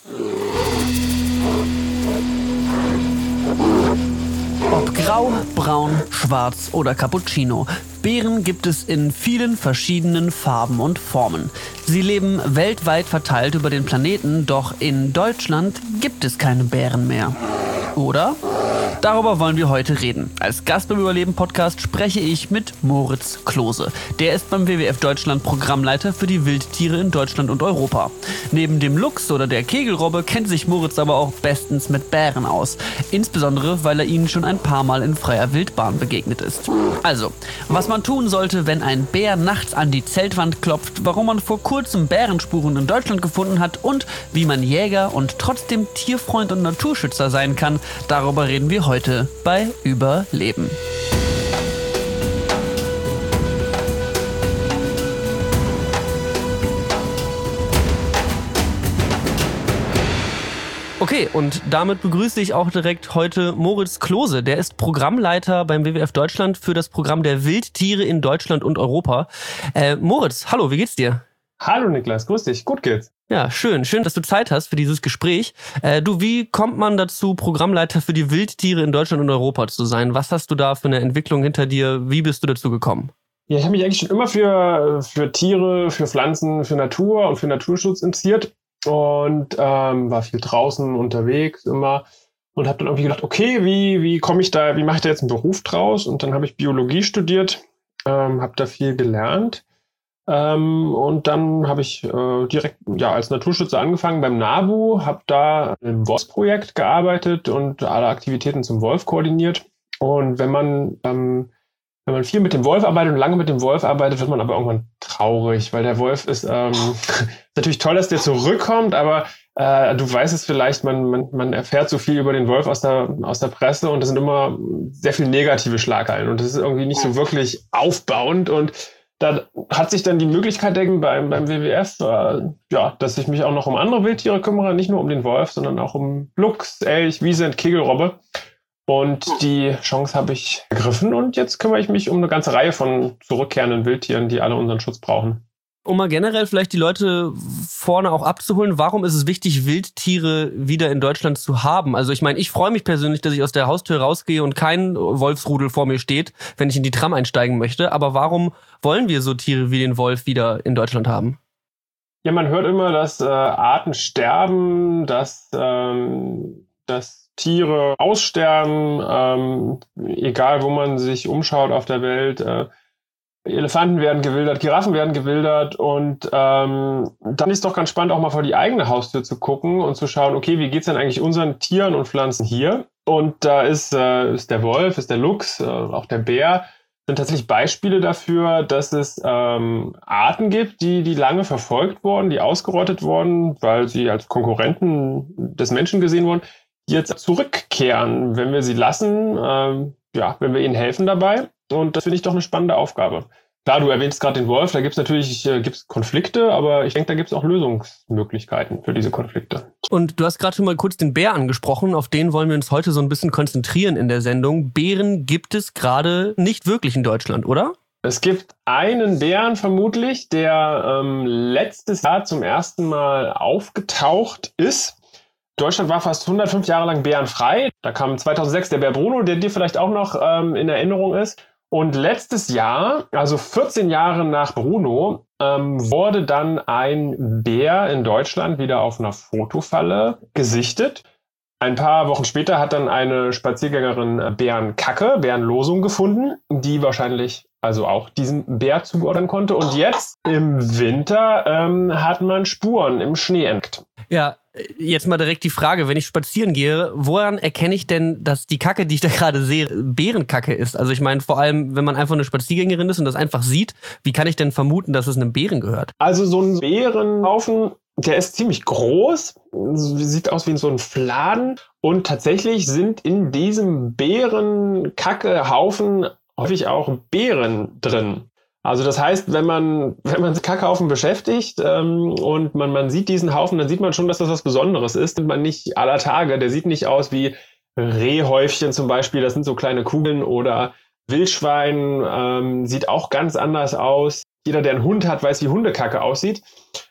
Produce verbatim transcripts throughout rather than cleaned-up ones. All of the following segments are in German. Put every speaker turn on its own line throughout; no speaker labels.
Ob grau, braun, schwarz oder Cappuccino, Bären gibt es in vielen verschiedenen Farben und Formen. Sie leben weltweit verteilt über den Planeten, doch in Deutschland gibt es keine Bären mehr. Oder? Darüber wollen wir heute reden. Als Gast beim Überleben-Podcast spreche ich mit Moritz Klose. Der ist beim W W F Deutschland Programmleiter für die Wildtiere in Deutschland und Europa. Neben dem Luchs oder der Kegelrobbe kennt sich Moritz aber auch bestens mit Bären aus. Insbesondere, weil er ihnen schon ein paar Mal in freier Wildbahn begegnet ist. Also, was man tun sollte, wenn ein Bär nachts an die Zeltwand klopft, warum man vor kurzem Bärenspuren in Deutschland gefunden hat und wie man Jäger und trotzdem Tierfreund und Naturschützer sein kann, darüber reden wir heute bei Überleben. Okay, und damit begrüße ich auch direkt heute Moritz Klose. Der ist Programmleiter beim W W F Deutschland für das Programm der Wildtiere in Deutschland und Europa. Äh, Moritz, hallo, wie geht's dir?
Hallo Niklas, grüß dich, gut geht's.
Ja, schön. Schön, dass du Zeit hast für dieses Gespräch. Äh, du, wie kommt man dazu, Programmleiter für die Wildtiere in Deutschland und Europa zu sein? Was hast du da für eine Entwicklung hinter dir? Wie bist du dazu gekommen?
Ja, ich habe mich eigentlich schon immer für, für Tiere, für Pflanzen, für Natur und für Naturschutz interessiert und ähm, war viel draußen unterwegs immer und habe dann irgendwie gedacht, okay, wie, wie komme ich da, wie mache ich da jetzt einen Beruf draus? Und dann habe ich Biologie studiert, ähm, habe da viel gelernt. Ähm, und dann habe ich äh, direkt ja als Naturschützer angefangen beim NABU, habe da im Wolfsprojekt gearbeitet und alle Aktivitäten zum Wolf koordiniert. Und wenn man ähm, wenn man viel mit dem Wolf arbeitet und lange mit dem Wolf arbeitet, wird man aber irgendwann traurig, weil der Wolf ist ähm, natürlich toll, dass der zurückkommt, aber äh, du weißt es vielleicht, man, man, man erfährt so viel über den Wolf aus der, aus der Presse und das sind immer sehr viel negative Schlagzeilen und das ist irgendwie nicht so wirklich aufbauend und da hat sich dann die Möglichkeit ergeben beim, beim W W F, äh, ja, dass ich mich auch noch um andere Wildtiere kümmere, nicht nur um den Wolf, sondern auch um Luchs, Elch, Wiesent, Kegelrobbe. Und die Chance habe ich ergriffen und jetzt kümmere ich mich um eine ganze Reihe von zurückkehrenden Wildtieren, die alle unseren Schutz brauchen.
Um mal generell vielleicht die Leute vorne auch abzuholen, warum ist es wichtig, Wildtiere wieder in Deutschland zu haben? Also ich meine, ich freue mich persönlich, dass ich aus der Haustür rausgehe und kein Wolfsrudel vor mir steht, wenn ich in die Tram einsteigen möchte. Aber warum wollen wir so Tiere wie den Wolf wieder in Deutschland haben?
Ja, man hört immer, dass äh, Arten sterben, dass, ähm, dass Tiere aussterben, ähm, egal wo man sich umschaut auf der Welt. Äh, Elefanten werden gewildert, Giraffen werden gewildert und ähm, dann ist doch ganz spannend, auch mal vor die eigene Haustür zu gucken und zu schauen, okay, wie geht's denn eigentlich unseren Tieren und Pflanzen hier? Und da ist, äh, ist der Wolf, ist der Luchs, äh, auch der Bär, sind tatsächlich Beispiele dafür, dass es ähm, Arten gibt, die, die lange verfolgt wurden, die ausgerottet wurden, weil sie als Konkurrenten des Menschen gesehen wurden, die jetzt zurückkehren, wenn wir sie lassen, ähm, ja, wenn wir ihnen helfen dabei. Und das finde ich doch eine spannende Aufgabe. Klar, du erwähnst gerade den Wolf, da gibt es natürlich äh, gibt's Konflikte, aber ich denke, da gibt es auch Lösungsmöglichkeiten für diese Konflikte.
Und du hast gerade schon mal kurz den Bär angesprochen, auf den wollen wir uns heute so ein bisschen konzentrieren in der Sendung. Bären gibt es gerade nicht wirklich in Deutschland, oder?
Es gibt einen Bären vermutlich, der ähm, letztes Jahr zum ersten Mal aufgetaucht ist. Deutschland war fast hundertfünf Jahre lang bärenfrei. Da kam zweitausendsechs der Bär Bruno, der dir vielleicht auch noch ähm, in Erinnerung ist. Und letztes Jahr, also vierzehn Jahre nach Bruno, ähm, wurde dann ein Bär in Deutschland wieder auf einer Fotofalle gesichtet. Ein paar Wochen später hat dann eine Spaziergängerin Bärenkacke, Bärenlosung gefunden, die wahrscheinlich also auch diesem Bär zuordnen konnte. Und jetzt im Winter ähm, hat man Spuren im Schnee entdeckt.
Ja, jetzt mal direkt die Frage, wenn ich spazieren gehe, woran erkenne ich denn, dass die Kacke, die ich da gerade sehe, Bärenkacke ist? Also ich meine, vor allem, wenn man einfach eine Spaziergängerin ist und das einfach sieht, wie kann ich denn vermuten, dass es einem Bären gehört?
Also so ein Bärenhaufen, der ist ziemlich groß, sieht aus wie so ein Fladen und tatsächlich sind in diesem Bärenkackehaufen häufig auch Bären drin. Also das heißt, wenn man wenn man Kackhaufen beschäftigt ähm, und man man sieht diesen Haufen, dann sieht man schon, dass das was Besonderes ist. Und man nicht aller Tage, der sieht nicht aus wie Rehhäufchen zum Beispiel, das sind so kleine Kugeln, oder Wildschwein ähm, sieht auch ganz anders aus. Jeder, der einen Hund hat, weiß, wie Hundekacke aussieht.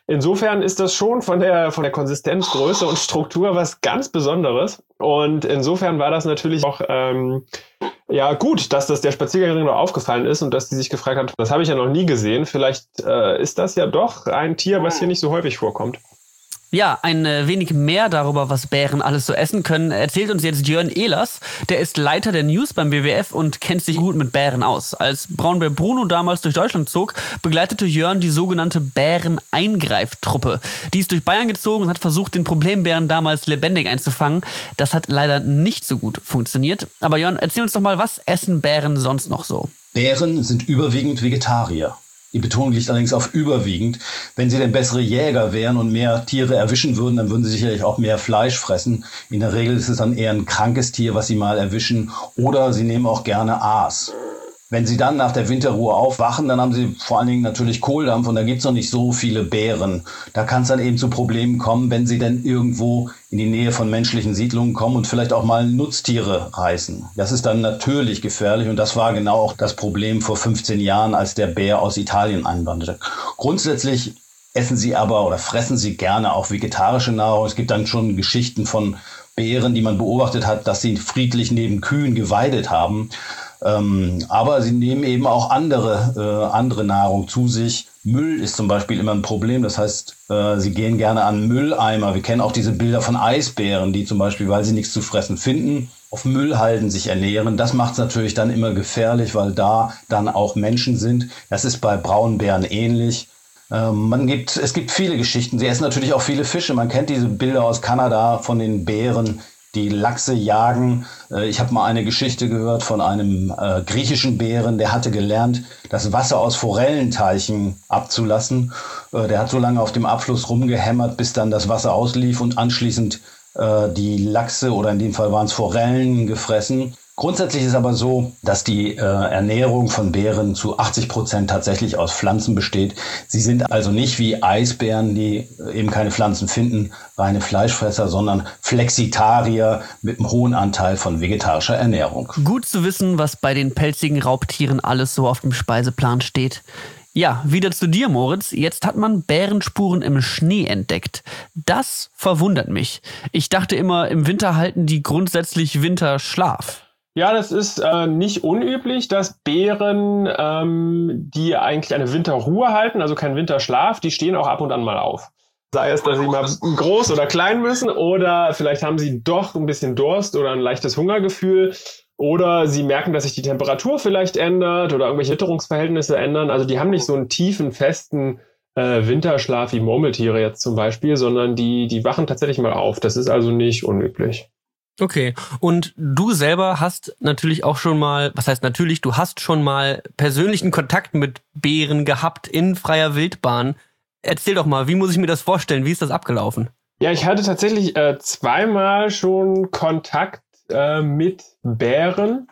insofern ist das schon von der, von der Konsistenz, Größe und Struktur was ganz Besonderes. Und insofern war das natürlich auch ähm, ja gut, dass das der Spaziergängerin noch aufgefallen ist und dass die sich gefragt hat, das habe ich ja noch nie gesehen. Vielleicht äh, ist das ja doch ein Tier, was hier nicht so häufig vorkommt.
Ja, ein äh, wenig mehr darüber, was Bären alles so essen können, erzählt uns jetzt Jörn Ehlers. Der ist Leiter der News beim W W F und kennt sich gut mit Bären aus. Als Braunbär Bruno damals durch Deutschland zog, begleitete Jörn die sogenannte Bären-Eingreiftruppe. Die ist durch Bayern gezogen und hat versucht, den Problembären damals lebendig einzufangen. Das hat leider nicht so gut funktioniert. Aber Jörn, erzähl uns doch mal, was essen Bären sonst noch so?
Bären sind überwiegend Vegetarier. Die Betonung liegt allerdings auf überwiegend. Wenn sie denn bessere Jäger wären und mehr Tiere erwischen würden, dann würden sie sicherlich auch mehr Fleisch fressen. In der Regel ist es dann eher ein krankes Tier, was sie mal erwischen. Oder sie nehmen auch gerne Aas. Wenn sie dann nach der Winterruhe aufwachen, dann haben sie vor allen Dingen natürlich Kohldampf und da gibt's noch nicht so viele Bären. Da kann es dann eben zu Problemen kommen, wenn sie denn irgendwo in die Nähe von menschlichen Siedlungen kommen und vielleicht auch mal Nutztiere reißen. Das ist dann natürlich gefährlich und das war genau auch das Problem vor fünfzehn Jahren, als der Bär aus Italien einwanderte. Grundsätzlich essen sie aber oder fressen sie gerne auch vegetarische Nahrung. Es gibt dann schon Geschichten von Bären, die man beobachtet hat, dass sie friedlich neben Kühen geweidet haben. Ähm, aber sie nehmen eben auch andere, äh, andere Nahrung zu sich. Müll ist zum Beispiel immer ein Problem. Das heißt, äh, sie gehen gerne an Mülleimer. Wir kennen auch diese Bilder von Eisbären, die zum Beispiel, weil sie nichts zu fressen finden, auf Müllhalden sich ernähren. Das macht es natürlich dann immer gefährlich, weil da dann auch Menschen sind. Das ist bei Braunbären ähnlich. Ähm, man gibt, es gibt viele Geschichten. Sie essen natürlich auch viele Fische. Man kennt diese Bilder aus Kanada von den Bären, die Lachse jagen. Ich habe mal eine Geschichte gehört von einem äh, griechischen Bären, der hatte gelernt, das Wasser aus Forellenteichen abzulassen. Äh, der hat so lange auf dem Abfluss rumgehämmert, bis dann das Wasser auslief und anschließend äh, die Lachse oder in dem Fall waren es Forellen gefressen. Grundsätzlich ist aber so, dass die äh, Ernährung von Bären zu achtzig Prozent tatsächlich aus Pflanzen besteht. Sie sind also nicht wie Eisbären, die eben keine Pflanzen finden, reine Fleischfresser, sondern Flexitarier mit einem hohen Anteil von vegetarischer Ernährung.
Gut zu wissen, was bei den pelzigen Raubtieren alles so auf dem Speiseplan steht. Ja, wieder zu dir, Moritz. Jetzt hat man Bärenspuren im Schnee entdeckt. Das verwundert mich. Ich dachte immer, im Winter halten die grundsätzlich Winterschlaf.
Ja, das ist äh, nicht unüblich, dass Bären, ähm, die eigentlich eine Winterruhe halten, also keinen Winterschlaf, die stehen auch ab und an mal auf. Sei es, dass sie mal groß oder klein müssen oder vielleicht haben sie doch ein bisschen Durst oder ein leichtes Hungergefühl oder sie merken, dass sich die Temperatur vielleicht ändert oder irgendwelche Witterungsverhältnisse ändern. Also die haben nicht so einen tiefen, festen äh, Winterschlaf wie Murmeltiere jetzt zum Beispiel, sondern die, die wachen tatsächlich mal auf. Das ist also nicht unüblich.
Okay, und du selber hast natürlich auch schon mal, was heißt natürlich, du hast schon mal persönlichen Kontakt mit Bären gehabt in freier Wildbahn. Erzähl doch mal, wie muss ich mir das vorstellen? Wie ist das abgelaufen?
Ja, ich hatte tatsächlich äh, zweimal schon Kontakt äh, mit Bären.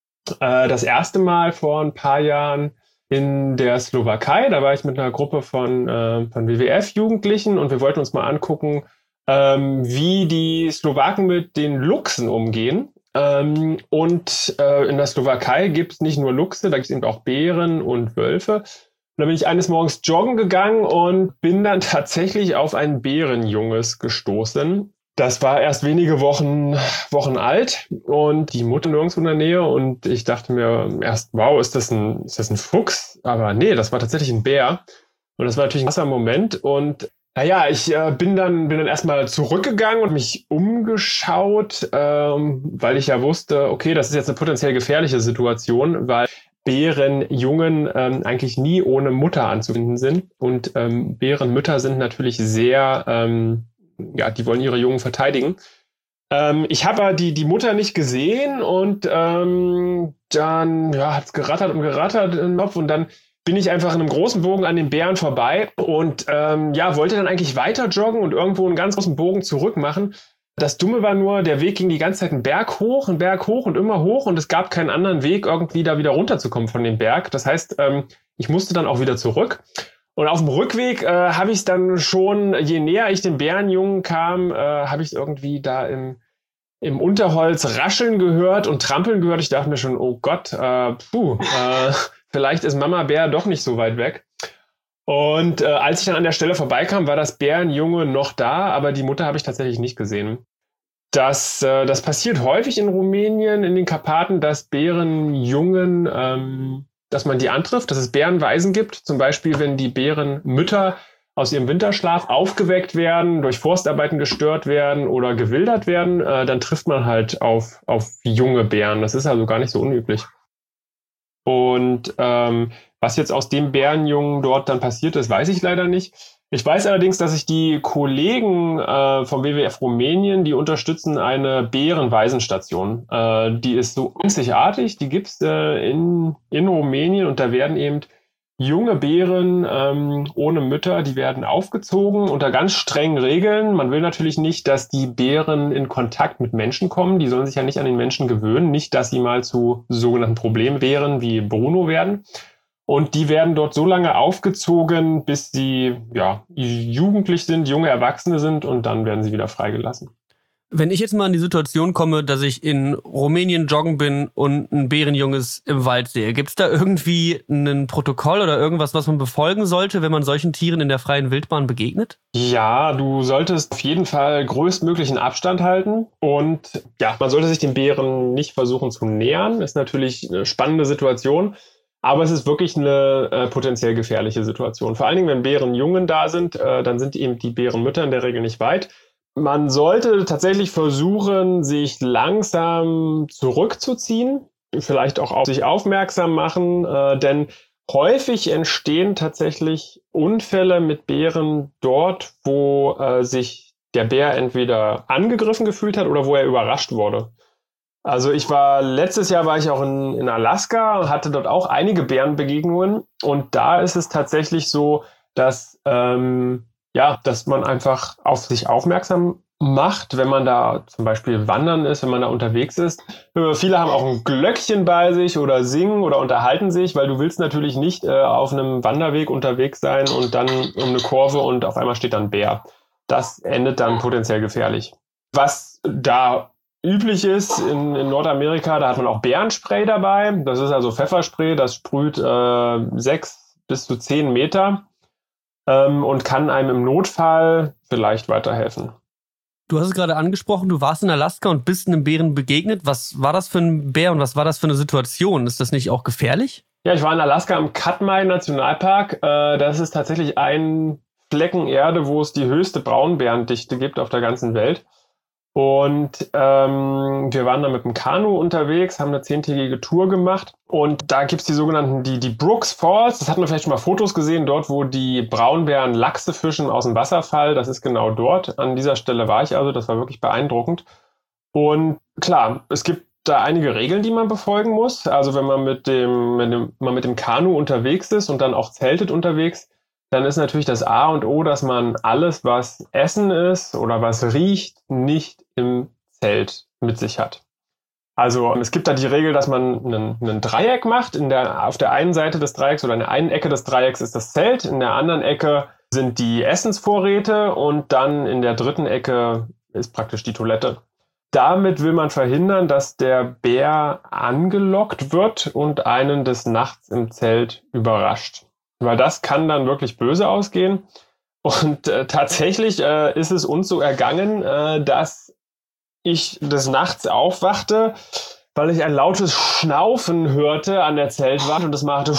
Äh, das erste Mal vor ein paar Jahren in der Slowakei. Da war ich mit einer Gruppe von, äh, von W W F-Jugendlichen und wir wollten uns mal angucken, ähm, wie die Slowaken mit den Luchsen umgehen. Ähm, und äh, in der Slowakei gibt es nicht nur Luchse, da gibt es eben auch Bären und Wölfe. Und da bin ich eines Morgens joggen gegangen und bin dann tatsächlich auf ein Bärenjunges gestoßen. Das war erst wenige Wochen, Wochen alt und die Mutter nirgendwo in der Nähe. Und ich dachte mir erst, wow, ist das ein, ist das ein Fuchs? Aber nee, das war tatsächlich ein Bär. Und das war natürlich ein krasser Moment. Und naja, ich äh, bin dann bin dann erstmal zurückgegangen und mich umgeschaut, ähm, weil ich ja wusste, okay, das ist jetzt eine potenziell gefährliche Situation, weil Bärenjungen ähm, eigentlich nie ohne Mutter anzufinden sind. Und ähm, Bärenmütter sind natürlich sehr, ähm, ja, die wollen ihre Jungen verteidigen. Ähm, ich habe die, die Mutter nicht gesehen und ähm, dann ja, hat es gerattert und gerattert im Kopf und dann bin ich einfach in einem großen Bogen an den Bären vorbei und ähm, ja, wollte dann eigentlich weiter joggen und irgendwo einen ganz großen Bogen zurück machen. Das Dumme war nur, der Weg ging die ganze Zeit einen Berg hoch, einen Berg hoch und immer hoch und es gab keinen anderen Weg, irgendwie da wieder runterzukommen von dem Berg. Das heißt, ähm, ich musste dann auch wieder zurück. Und auf dem Rückweg äh, habe ich es dann schon, je näher ich dem Bärenjungen kam, äh, habe ich es irgendwie da im, im Unterholz rascheln gehört und trampeln gehört. Ich dachte mir schon, oh Gott, äh, puh, äh, vielleicht ist Mama Bär doch nicht so weit weg. Und äh, als ich dann an der Stelle vorbeikam, war das Bärenjunge noch da, aber die Mutter habe ich tatsächlich nicht gesehen. Das, äh, das passiert häufig in Rumänien, in den Karpaten, dass Bärenjungen, ähm, dass man die antrifft, dass es Bärenweisen gibt. Zum Beispiel, wenn die Bärenmütter aus ihrem Winterschlaf aufgeweckt werden, durch Forstarbeiten gestört werden oder gewildert werden, äh, dann trifft man halt auf, auf junge Bären. Das ist also gar nicht so unüblich. Und ähm, was jetzt aus dem Bärenjungen dort dann passiert ist, weiß ich leider nicht. Ich weiß allerdings, dass sich die Kollegen äh, vom W W F Rumänien, die unterstützen eine Bärenwaisenstation. Äh, die ist so einzigartig, die gibt's äh, in, in Rumänien und da werden eben junge Bären ähm, ohne Mütter, die werden aufgezogen unter ganz strengen Regeln. Man will natürlich nicht, dass die Bären in Kontakt mit Menschen kommen. Die sollen sich ja nicht an den Menschen gewöhnen. Nicht, dass sie mal zu sogenannten Problembären wie Bruno werden. Und die werden dort so lange aufgezogen, bis sie ja, jugendlich sind, junge Erwachsene sind und dann werden sie wieder freigelassen.
Wenn ich jetzt mal in die Situation komme, dass ich in Rumänien joggen bin und ein Bärenjunges im Wald sehe, gibt es da irgendwie ein Protokoll oder irgendwas, was man befolgen sollte, wenn man solchen Tieren in der freien Wildbahn begegnet?
Ja, du solltest auf jeden Fall größtmöglichen Abstand halten und ja, man sollte sich den Bären nicht versuchen zu nähern. Ist natürlich eine spannende Situation, aber es ist wirklich eine äh, potenziell gefährliche Situation. Vor allen Dingen, wenn Bärenjungen da sind, äh, dann sind eben die Bärenmütter in der Regel nicht weit. Man sollte tatsächlich versuchen, sich langsam zurückzuziehen, vielleicht auch auf sich aufmerksam machen, äh, denn häufig entstehen tatsächlich Unfälle mit Bären dort, wo äh, sich der Bär entweder angegriffen gefühlt hat oder wo er überrascht wurde. Also ich war, letztes Jahr war ich auch in, in Alaska und hatte dort auch einige Bärenbegegnungen und da ist es tatsächlich so, dass ähm, ja, dass man einfach auf sich aufmerksam macht, wenn man da zum Beispiel wandern ist, wenn man da unterwegs ist. Viele haben auch ein Glöckchen bei sich oder singen oder unterhalten sich, weil du willst natürlich nicht äh, auf einem Wanderweg unterwegs sein und dann um eine Kurve und auf einmal steht dann ein Bär. Das endet dann potenziell gefährlich. Was da üblich ist in, in Nordamerika, da hat man auch Bärenspray dabei. Das ist also Pfefferspray, das sprüht äh, sechs bis zu zehn Meter. Und kann einem im Notfall vielleicht weiterhelfen.
Du hast es gerade angesprochen, du warst in Alaska und bist einem Bären begegnet. Was war das für ein Bär und was war das für eine Situation? Ist das nicht auch gefährlich?
Ja, ich war in Alaska im Katmai Nationalpark. Das ist tatsächlich ein Flecken Erde, wo es die höchste Braunbärendichte gibt auf der ganzen Welt. Und ähm, wir waren da mit dem Kanu unterwegs, haben eine zehntägige Tour gemacht und da gibt's die sogenannten, die, die Brooks Falls, das hat man vielleicht schon mal Fotos gesehen, dort wo die Braunbären Lachse fischen aus dem Wasserfall, das ist genau dort, an dieser Stelle war ich also, das war wirklich beeindruckend. Und klar, es gibt da einige Regeln, die man befolgen muss, also wenn man mit dem, wenn man mit dem Kanu unterwegs ist und dann auch zeltet unterwegs, dann ist natürlich das A und O, dass man alles, was Essen ist oder was riecht, nicht im Zelt mit sich hat. Also es gibt da die Regel, dass man einen, einen Dreieck macht. In der, auf der einen Seite des Dreiecks oder in der einen Ecke des Dreiecks ist das Zelt, in der anderen Ecke sind die Essensvorräte und dann in der dritten Ecke ist praktisch die Toilette. Damit will man verhindern, dass der Bär angelockt wird und einen des Nachts im Zelt überrascht. Weil das kann dann wirklich böse ausgehen. Und äh, tatsächlich äh, ist es uns so ergangen, äh, dass ich des Nachts aufwachte, weil ich ein lautes Schnaufen hörte an der Zeltwand und das machte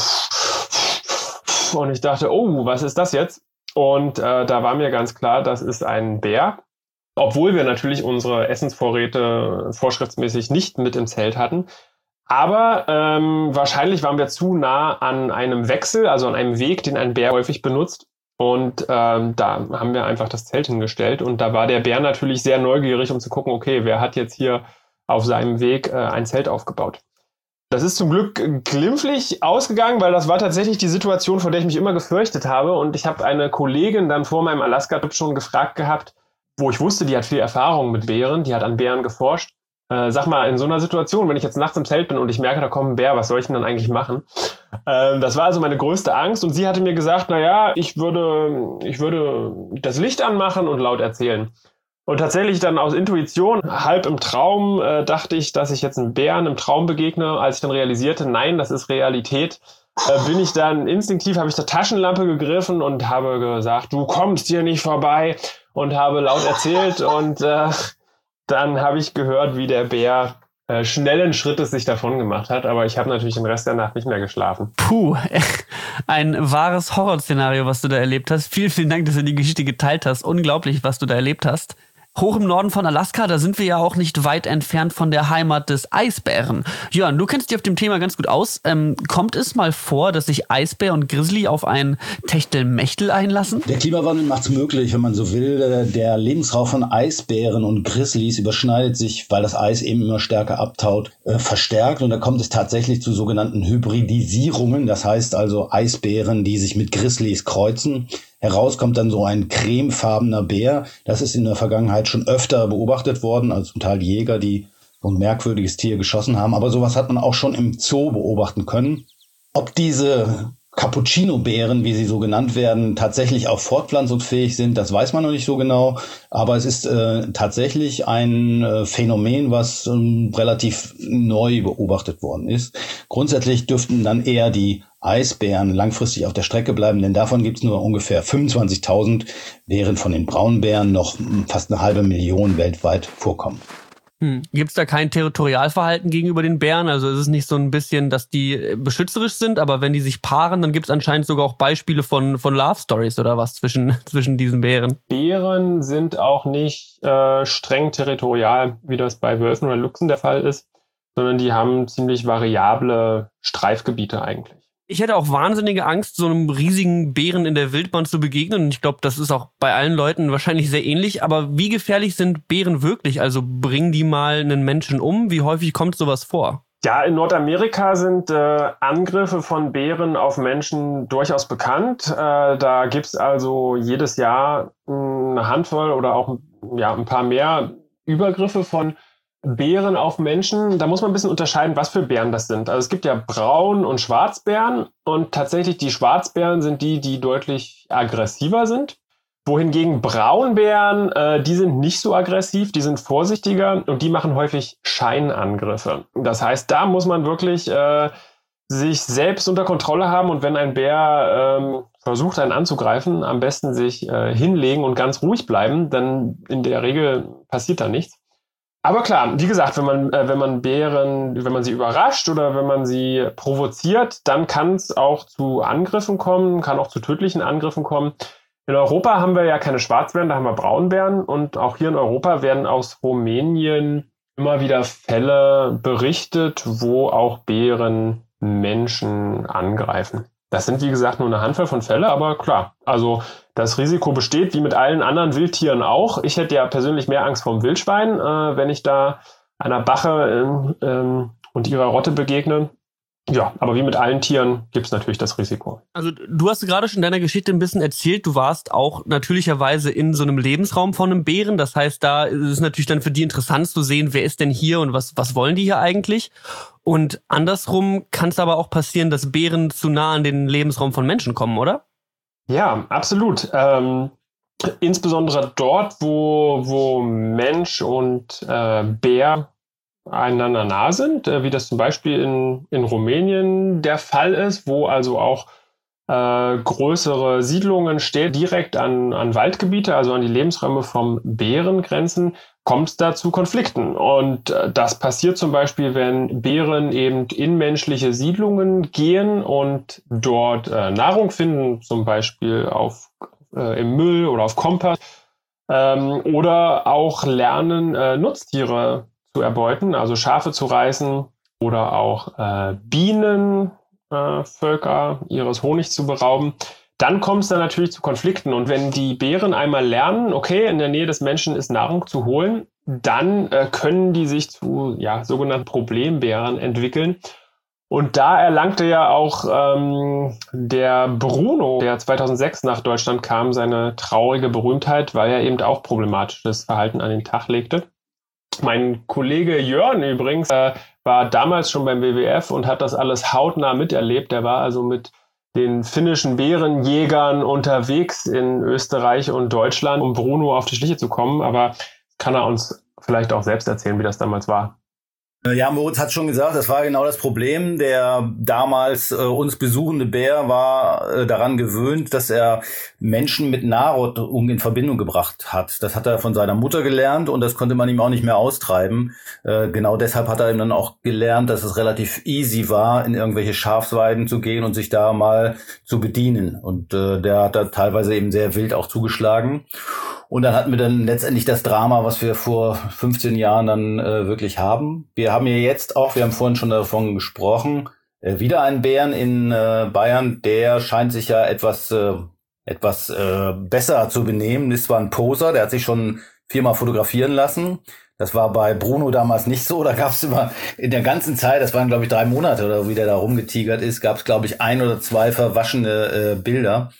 und ich dachte, oh, was ist das jetzt? Und äh, da war mir ganz klar, das ist ein Bär. Obwohl wir natürlich unsere Essensvorräte vorschriftsmäßig nicht mit im Zelt hatten. Aber ähm, wahrscheinlich waren wir zu nah an einem Wechsel, also an einem Weg, den ein Bär häufig benutzt. Und ähm, da haben wir einfach das Zelt hingestellt. Und da war der Bär natürlich sehr neugierig, um zu gucken, okay, wer hat jetzt hier auf seinem Weg äh, ein Zelt aufgebaut. Das ist zum Glück glimpflich ausgegangen, weil das war tatsächlich die Situation, vor der ich mich immer gefürchtet habe. Und ich habe eine Kollegin dann vor meinem Alaska-Trip schon gefragt gehabt, wo ich wusste, die hat viel Erfahrung mit Bären, die hat an Bären geforscht. Äh, sag mal, in so einer Situation, wenn ich jetzt nachts im Zelt bin und ich merke, da kommt ein Bär, was soll ich denn dann eigentlich machen? Ähm, das war also meine größte Angst und sie hatte mir gesagt, na ja, ich würde, ich würde das Licht anmachen und laut erzählen. Und tatsächlich dann aus Intuition, halb im Traum, äh, dachte ich, dass ich jetzt einem Bären im Traum begegne, als ich dann realisierte, nein, das ist Realität. äh, bin ich dann instinktiv, habe ich zur Taschenlampe gegriffen und habe gesagt, du kommst hier nicht vorbei und habe laut erzählt und äh, dann habe ich gehört, wie der Bär äh, schnellen Schrittes sich davon gemacht hat, aber ich habe natürlich den Rest der Nacht nicht mehr geschlafen.
Puh, ein wahres Horrorszenario, was du da erlebt hast. Vielen, vielen Dank, dass du die Geschichte geteilt hast. Unglaublich, was du da erlebt hast. Hoch im Norden von Alaska, da sind wir ja auch nicht weit entfernt von der Heimat des Eisbären. Jörn, du kennst dich auf dem Thema ganz gut aus. Ähm, kommt es mal vor, dass sich Eisbär und Grizzly auf ein Techtelmechtel einlassen?
Der Klimawandel macht es möglich, wenn man so will. Der Lebensraum von Eisbären und Grizzlys überschneidet sich, weil das Eis eben immer stärker abtaut, äh, verstärkt. Und da kommt es tatsächlich zu sogenannten Hybridisierungen. Das heißt also Eisbären, die sich mit Grizzlys kreuzen. Heraus kommt dann so ein cremefarbener Bär. Das ist in der Vergangenheit schon öfter beobachtet worden, also zum Teil Jäger, die so ein merkwürdiges Tier geschossen haben. Aber sowas hat man auch schon im Zoo beobachten können. Ob diese Cappuccino-Bären, wie sie so genannt werden, tatsächlich auch fortpflanzungsfähig sind, das weiß man noch nicht so genau. Aber es ist äh, tatsächlich ein äh, Phänomen, was ähm, relativ neu beobachtet worden ist. Grundsätzlich dürften dann eher die Eisbären langfristig auf der Strecke bleiben, denn davon gibt es nur ungefähr fünfundzwanzigtausend, während von den Braunbären noch fast eine halbe Million weltweit vorkommen.
Hm. Gibt es da kein Territorialverhalten gegenüber den Bären? Also ist es nicht so ein bisschen, dass die beschützerisch sind, aber wenn die sich paaren, dann gibt es anscheinend sogar auch Beispiele von, von Love Stories oder was zwischen, zwischen diesen Bären.
Bären sind auch nicht äh, streng territorial, wie das bei Wölfen oder Luchsen der Fall ist, sondern die haben ziemlich variable Streifgebiete eigentlich.
Ich hätte auch wahnsinnige Angst, so einem riesigen Bären in der Wildbahn zu begegnen. Und ich glaube, das ist auch bei allen Leuten wahrscheinlich sehr ähnlich. Aber wie gefährlich sind Bären wirklich? Also bringen die mal einen Menschen um? Wie häufig kommt sowas vor?
Ja, in Nordamerika sind äh, Angriffe von Bären auf Menschen durchaus bekannt. Äh, da gibt's also jedes Jahr eine Handvoll oder auch ja, ein paar mehr Übergriffe von Bären auf Menschen. Da muss man ein bisschen unterscheiden, was für Bären das sind. Also es gibt ja Braun- und Schwarzbären und tatsächlich die Schwarzbären sind die, die deutlich aggressiver sind. Wohingegen Braunbären, äh, die sind nicht so aggressiv, die sind vorsichtiger und die machen häufig Scheinangriffe. Das heißt, da muss man wirklich äh, sich selbst unter Kontrolle haben und wenn ein Bär ähm, versucht, einen anzugreifen, am besten sich äh, hinlegen und ganz ruhig bleiben, dann in der Regel passiert da nichts. Aber klar, wie gesagt, wenn man, äh, wenn man Bären, wenn man sie überrascht oder wenn man sie provoziert, dann kann es auch zu Angriffen kommen, kann auch zu tödlichen Angriffen kommen. In Europa haben wir ja keine Schwarzbären, da haben wir Braunbären und auch hier in Europa werden aus Rumänien immer wieder Fälle berichtet, wo auch Bären Menschen angreifen. Das sind, wie gesagt, nur eine Handvoll von Fällen, aber klar, also das Risiko besteht, wie mit allen anderen Wildtieren auch. Ich hätte ja persönlich mehr Angst vor dem Wildschwein, äh, wenn ich da einer Bache äh, äh, und ihrer Rotte begegne. Ja, aber wie mit allen Tieren gibt es natürlich das Risiko.
Also du hast gerade schon in deiner Geschichte ein bisschen erzählt, du warst auch natürlicherweise in so einem Lebensraum von einem Bären. Das heißt, da ist es natürlich dann für die interessant zu sehen, wer ist denn hier und was, was wollen die hier eigentlich? Und andersrum kann es aber auch passieren, dass Bären zu nah an den Lebensraum von Menschen kommen, oder?
Ja, absolut. Ähm, insbesondere dort, wo, wo Mensch und äh, Bär einander nah sind, äh, wie das zum Beispiel in, in Rumänien der Fall ist, wo also auch äh, größere Siedlungen stehen, direkt an, an Waldgebiete, also an die Lebensräume vom Bären grenzen, kommt es da zu Konflikten. Und äh, das passiert zum Beispiel, wenn Bären eben in menschliche Siedlungen gehen und dort äh, Nahrung finden, zum Beispiel auf, äh, im Müll oder auf Kompost, ähm, oder auch lernen, äh, Nutztiere zu erbeuten, also Schafe zu reißen oder auch äh, Bienenvölker äh, ihres Honigs zu berauben, dann kommt es dann natürlich zu Konflikten. Und wenn die Bären einmal lernen, okay, in der Nähe des Menschen ist Nahrung zu holen, dann äh, können die sich zu ja, sogenannten Problembären entwickeln. Und da erlangte ja auch ähm, der Bruno, der zweitausendsechs nach Deutschland kam, seine traurige Berühmtheit, weil er eben auch problematisches Verhalten an den Tag legte. Mein Kollege Jörn übrigens äh, war damals schon beim W W F und hat das alles hautnah miterlebt. Der war also mit den finnischen Bärenjägern unterwegs in Österreich und Deutschland, um Bruno auf die Schliche zu kommen. Aber kann er uns vielleicht auch selbst erzählen, wie das damals war.
Ja, Moritz hat schon gesagt, das war genau das Problem. Der damals äh, uns besuchende Bär war äh, daran gewöhnt, dass er Menschen mit Nahrung in Verbindung gebracht hat. Das hat er von seiner Mutter gelernt und das konnte man ihm auch nicht mehr austreiben. Äh, genau deshalb hat er ihm dann auch gelernt, dass es relativ easy war, in irgendwelche Schafsweiden zu gehen und sich da mal zu bedienen. Und äh, der hat da teilweise eben sehr wild auch zugeschlagen. Und dann hatten wir dann letztendlich das Drama, was wir vor fünfzehn Jahren dann äh, wirklich haben. Wir haben ja jetzt auch, wir haben vorhin schon davon gesprochen, äh, wieder einen Bären in äh, Bayern, der scheint sich ja etwas äh, etwas äh, besser zu benehmen. Ist zwar ein Poser, der hat sich schon viermal fotografieren lassen. Das war bei Bruno damals nicht so. Da gab es immer in der ganzen Zeit, das waren glaube ich drei Monate oder wie der da rumgetigert ist, gab es glaube ich ein oder zwei verwaschene äh, Bilder.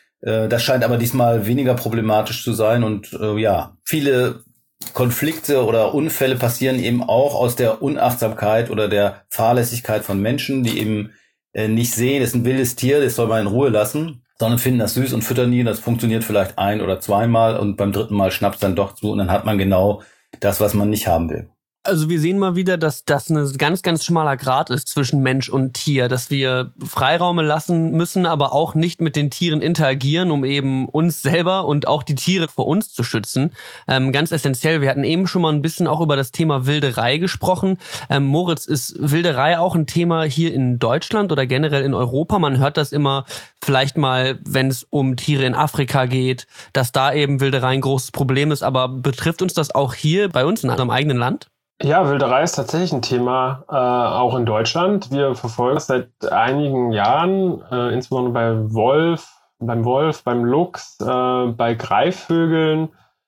Das scheint aber diesmal weniger problematisch zu sein und äh, ja, viele Konflikte oder Unfälle passieren eben auch aus der Unachtsamkeit oder der Fahrlässigkeit von Menschen, die eben äh, nicht sehen, das ist ein wildes Tier, das soll man in Ruhe lassen, sondern finden das süß und füttern ihn. Das funktioniert vielleicht ein oder zweimal und beim dritten Mal schnappt es dann doch zu und dann hat man genau das, was man nicht haben will.
Also wir sehen mal wieder, dass das ein ganz, ganz schmaler Grat ist zwischen Mensch und Tier, dass wir Freiraume lassen müssen, aber auch nicht mit den Tieren interagieren, um eben uns selber und auch die Tiere vor uns zu schützen. Ähm, ganz essentiell, wir hatten eben schon mal ein bisschen auch über das Thema Wilderei gesprochen. Ähm, Moritz, ist Wilderei auch ein Thema hier in Deutschland oder generell in Europa? Man hört das immer vielleicht mal, wenn es um Tiere in Afrika geht, dass da eben Wilderei ein großes Problem ist, aber betrifft uns das auch hier bei uns in unserem eigenen Land?
Ja, Wilderei ist tatsächlich ein Thema, äh, auch in Deutschland. Wir verfolgen es seit einigen Jahren, äh, insbesondere bei Wolf, beim Wolf, beim Luchs, äh, bei Greifvögeln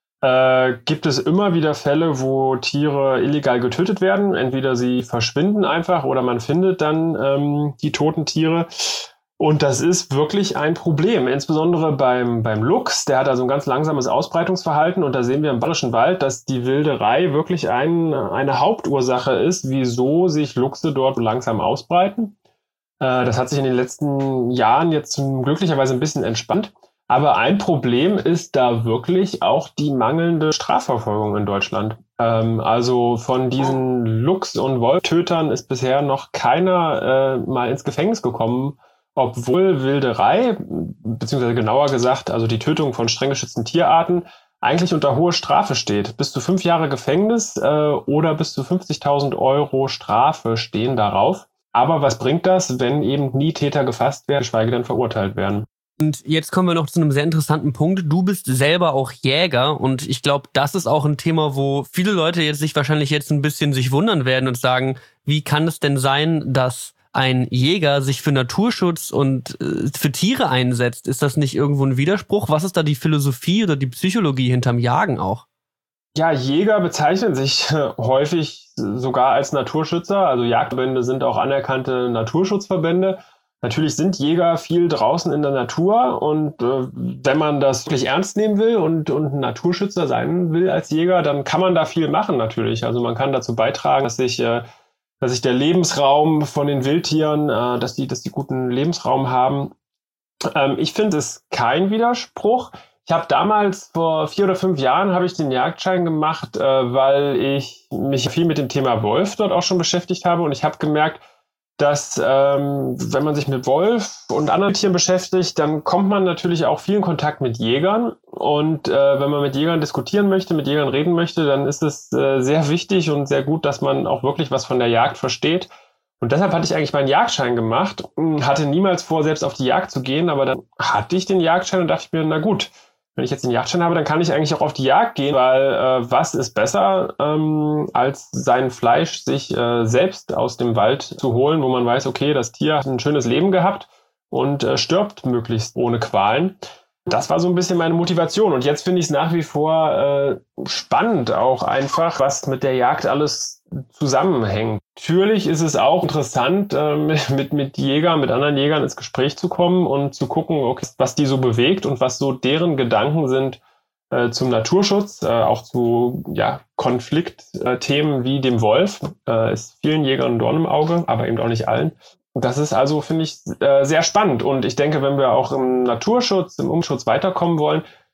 äh, gibt es immer wieder Fälle, wo Tiere illegal getötet werden. Entweder sie verschwinden einfach oder man findet dann ähm, die toten Tiere. Und das ist wirklich ein Problem, insbesondere beim, beim Luchs. Der hat also ein ganz langsames Ausbreitungsverhalten und da sehen wir im Bayerischen Wald, dass die Wilderei wirklich ein, eine Hauptursache ist, wieso sich Luchse dort langsam ausbreiten. Äh, das hat sich in den letzten Jahren jetzt glücklicherweise ein bisschen entspannt. Aber ein Problem ist da wirklich auch die mangelnde Strafverfolgung in Deutschland. Ähm, also von diesen Luchs- und Wolftötern ist bisher noch keiner äh, mal ins Gefängnis gekommen, obwohl Wilderei, beziehungsweise genauer gesagt, also die Tötung von streng geschützten Tierarten, eigentlich unter hohe Strafe steht. Bis zu fünf Jahre Gefängnis äh, oder bis zu fünfzigtausend Euro Strafe stehen darauf. Aber was bringt das, wenn eben nie Täter gefasst werden, geschweige denn verurteilt werden?
Und jetzt kommen wir noch zu einem sehr interessanten Punkt. Du bist selber auch Jäger und ich glaube, das ist auch ein Thema, wo viele Leute jetzt sich wahrscheinlich jetzt ein bisschen sich wundern werden und sagen, wie kann es denn sein, dass ein Jäger sich für Naturschutz und äh, für Tiere einsetzt? Ist das nicht irgendwo ein Widerspruch? Was ist da die Philosophie oder die Psychologie hinterm Jagen auch?
Ja, Jäger bezeichnen sich äh, häufig sogar als Naturschützer. Also Jagdverbände sind auch anerkannte Naturschutzverbände. Natürlich sind Jäger viel draußen in der Natur und äh, wenn man das wirklich ernst nehmen will und, und ein Naturschützer sein will als Jäger, dann kann man da viel machen natürlich. Also man kann dazu beitragen, dass sich äh, dass sich der Lebensraum von den Wildtieren, äh, dass die, dass die guten Lebensraum haben. Ähm, ich finde es kein Widerspruch. Ich habe damals vor vier oder fünf Jahren habe ich den Jagdschein gemacht, äh, weil ich mich viel mit dem Thema Wolf dort auch schon beschäftigt habe und ich habe gemerkt, dass ähm, wenn man sich mit Wolf und anderen Tieren beschäftigt, dann kommt man natürlich auch viel in Kontakt mit Jägern. Und äh, wenn man mit Jägern diskutieren möchte, mit Jägern reden möchte, dann ist es äh, sehr wichtig und sehr gut, dass man auch wirklich was von der Jagd versteht. Und deshalb hatte ich eigentlich meinen Jagdschein gemacht, hatte niemals vor, selbst auf die Jagd zu gehen, aber dann hatte ich den Jagdschein und dachte ich mir, na gut, wenn ich jetzt den Jagdschein habe, dann kann ich eigentlich auch auf die Jagd gehen, weil äh, was ist besser, ähm, als sein Fleisch sich äh, selbst aus dem Wald zu holen, wo man weiß, okay, das Tier hat ein schönes Leben gehabt und äh, stirbt möglichst ohne Qualen. Das war so ein bisschen meine Motivation und jetzt finde ich es nach wie vor äh, spannend auch einfach, was mit der Jagd alles zusammenhängt. Natürlich ist es auch interessant, äh, mit, mit Jägern, mit anderen Jägern ins Gespräch zu kommen und zu gucken, okay, was die so bewegt und was so deren Gedanken sind äh, zum Naturschutz, äh, auch zu ja, Konfliktthemen wie dem Wolf. Äh, ist vielen Jägern ein Dorn im Auge, aber eben auch nicht allen. Das ist also, finde ich, äh, sehr spannend. Und ich denke, wenn wir auch im Naturschutz, im Umschutz weiterkommen wollen,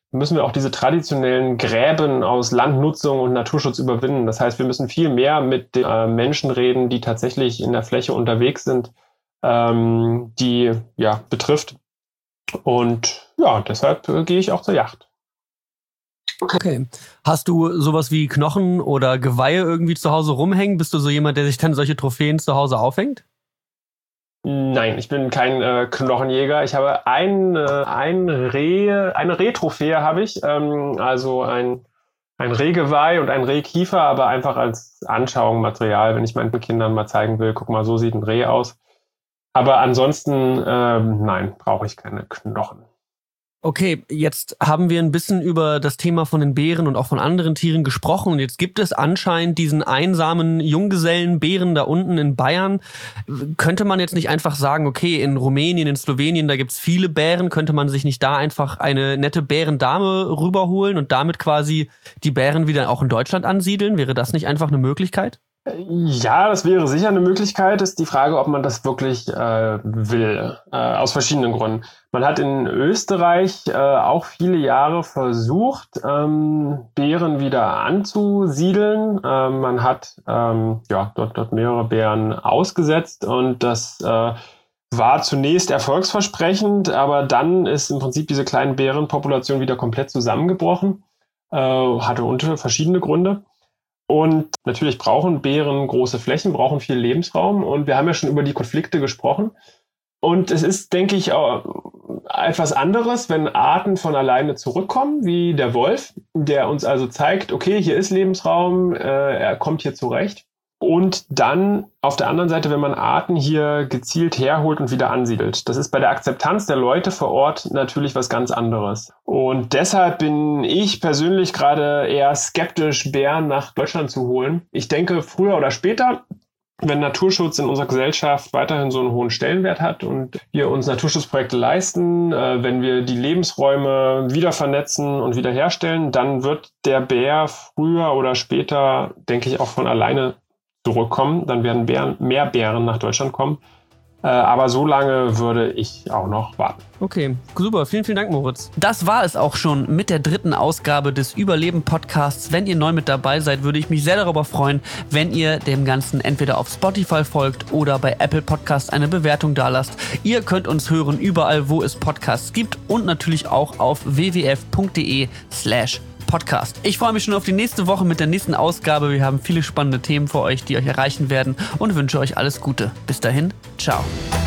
müssen wir auch diese traditionellen Gräben aus Landnutzung und Naturschutz überwinden. Das heißt, wir müssen viel mehr mit den äh, Menschen reden, die tatsächlich in der Fläche unterwegs sind, ähm, die ja betrifft. Und ja, deshalb äh, gehe ich auch zur Jagd.
Okay. Hast du sowas wie Knochen oder Geweihe irgendwie zu Hause rumhängen? Bist du so jemand, der sich dann solche Trophäen zu Hause aufhängt?
Nein, ich bin kein äh, Knochenjäger. Ich habe ein, äh, ein Reh, eine Rehtrophäe habe ich, ähm, also ein, ein Rehgeweih und ein Rehkiefer, aber einfach als Anschauungsmaterial, wenn ich meinen Kindern mal zeigen will, guck mal, so sieht ein Reh aus. Aber ansonsten, ähm, nein, brauche ich keine Knochen.
Okay, jetzt haben wir ein bisschen über das Thema von den Bären und auch von anderen Tieren gesprochen. Und jetzt gibt es anscheinend diesen einsamen Junggesellenbären da unten in Bayern. Könnte man jetzt nicht einfach sagen, okay, in Rumänien, in Slowenien, da gibt's viele Bären, könnte man sich nicht da einfach eine nette Bärendame rüberholen und damit quasi die Bären wieder auch in Deutschland ansiedeln? Wäre das nicht einfach eine Möglichkeit?
Ja, das wäre sicher eine Möglichkeit. Ist die Frage, ob man das wirklich äh, will, äh, aus verschiedenen Gründen. Man hat in Österreich äh, auch viele Jahre versucht, ähm, Bären wieder anzusiedeln. Äh, man hat ähm, ja dort, dort mehrere Bären ausgesetzt und das äh, war zunächst erfolgsversprechend, aber dann ist im Prinzip diese kleinen Bärenpopulation wieder komplett zusammengebrochen. Äh, hatte unter verschiedene Gründe. Und natürlich brauchen Bären große Flächen, brauchen viel Lebensraum. Und wir haben ja schon über die Konflikte gesprochen. Und es ist, denke ich, auch etwas anderes, wenn Arten von alleine zurückkommen, wie der Wolf, der uns also zeigt, okay, hier ist Lebensraum, äh, er kommt hier zurecht. Und dann auf der anderen Seite, wenn man Arten hier gezielt herholt und wieder ansiedelt. Das ist bei der Akzeptanz der Leute vor Ort natürlich was ganz anderes. Und deshalb bin ich persönlich gerade eher skeptisch, Bären nach Deutschland zu holen. Ich denke, früher oder später, wenn Naturschutz in unserer Gesellschaft weiterhin so einen hohen Stellenwert hat und wir uns Naturschutzprojekte leisten, äh, wenn wir die Lebensräume wieder vernetzen und wiederherstellen, dann wird der Bär früher oder später, denke ich, auch von alleine zurückkommen, dann werden Bären, mehr Bären nach Deutschland kommen. Äh, aber so lange würde ich auch noch warten.
Okay, super. Vielen, vielen Dank, Moritz.
Das war es auch schon mit der dritten Ausgabe des Überleben-Podcasts. Wenn ihr neu mit dabei seid, würde ich mich sehr darüber freuen, wenn ihr dem Ganzen entweder auf Spotify folgt oder bei Apple Podcasts eine Bewertung dalasst. Ihr könnt uns hören überall, wo es Podcasts gibt und natürlich auch auf w w f punkt d e slash Podcast. Ich freue mich schon auf die nächste Woche mit der nächsten Ausgabe. Wir haben viele spannende Themen für euch, die euch erreichen werden und wünsche euch alles Gute. Bis dahin, ciao.